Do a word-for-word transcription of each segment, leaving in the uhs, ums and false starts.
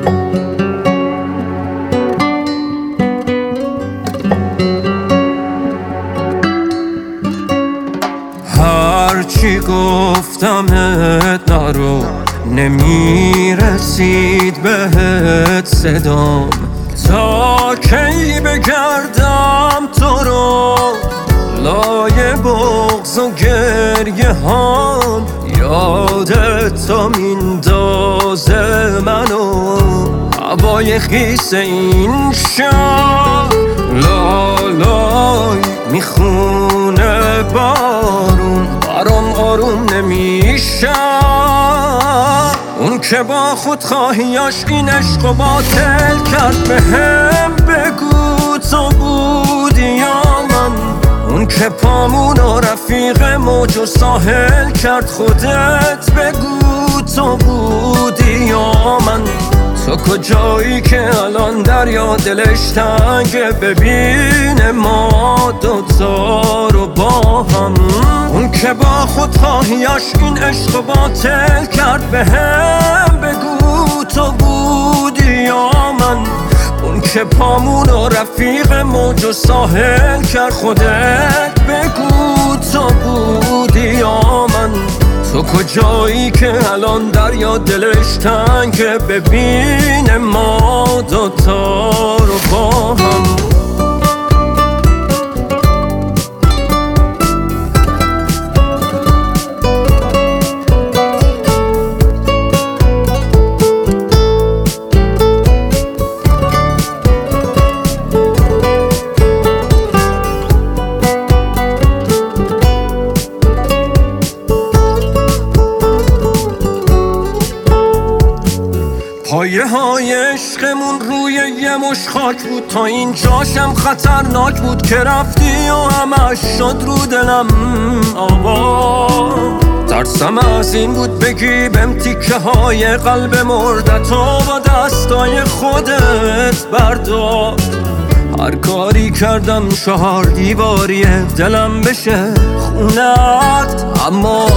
هرچی گفتمت نرو، نمیرسید بهت صدام. تا کی بگردم تو رو لای بغض و گریه هام، یادت تا میندازه منو هوای خیس این شب. لالای میخونه بارون، برام آروم نمیشه. اون که با خودخواهیاش این عشق و باطل کرد، به هم بگو تو بودی یا من. اون که پامون و رفیق موج و ساحل کرد، خودت بگو تو بودی یا من. تو کجایی که الان دریا دلش تنگه، ببین ما دوتا رو با هم. اون که با خودخواهیاش این عشق و باطل کرد، به هم بگو تو بودی یا من. اون که پامون و رفیق موج و ساحل کرد، خودت بگو تو بودی یا من. تو کجایی که الان دریا دلش تنگه، ببین ما دوتا رو با هم. پایه های عشقمون روی یه مش خاک بود، تا اینجاشم خطرناک بود که رفتی و همش شد رو دلم آوا. ترسم از این بود بگی بهم تیکه های قلب مردت و با دستای خودت بردار. هر کاری کردم چهار دیواریه دلم بشه خونت، اما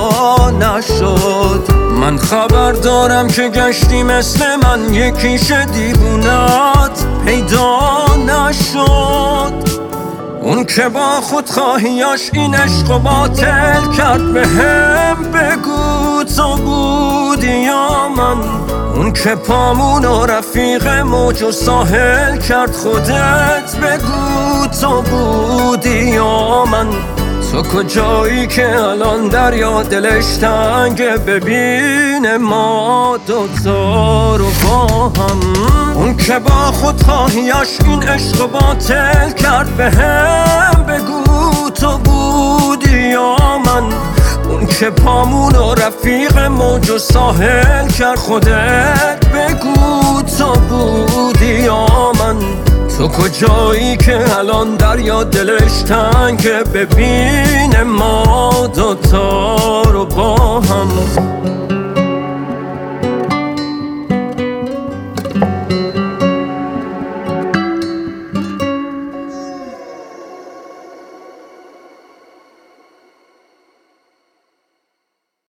نشد. من خبر دارم که گشتی مثل من، یکیش دیوونت پیدا نشد. اون که با خودخواهیاش این عشق و باطل کرد، به هم بگو تو بودی یا من. اون که پامون و رفیق موج و ساحل کرد، خودت بگو تو بودی یا من. تو کجایی که الان دریا دلش تنگه، ببین ما دوتا رو با هم. اون که با خودخواهیاش این عشق و باطل کرد، به هم بگو تو بودی یا من. اون که پامون و رفیق موج و ساحل کرد، خودت بگو تو بودی یا من. تو کجایی که الان دریا دلش تنگه، ببین ما دوتا رو با هم.